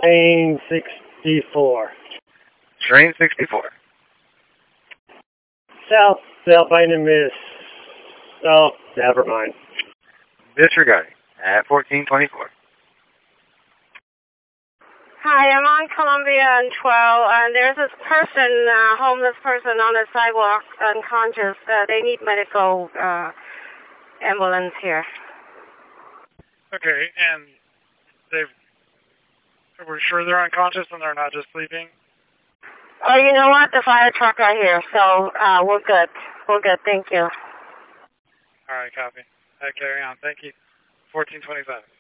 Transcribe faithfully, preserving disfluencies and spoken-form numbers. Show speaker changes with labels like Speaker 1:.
Speaker 1: Train sixty-four.
Speaker 2: Train sixty-four.
Speaker 1: South, Albina Miss. Oh, never mind.
Speaker 2: Disregarding. At fourteen twenty-four.
Speaker 3: Hi, I'm on Columbia and twelve, and there's this person, uh, homeless person on the sidewalk, unconscious. Uh, they need medical uh, ambulance here.
Speaker 4: Okay, and they've, we're sure they're unconscious and they're not just sleeping?
Speaker 3: Oh, you know what? The fire truck right here, so uh, we're good. We're good, thank you.
Speaker 4: All right, copy. Uh, carry on. Thank you. fourteen twenty-five.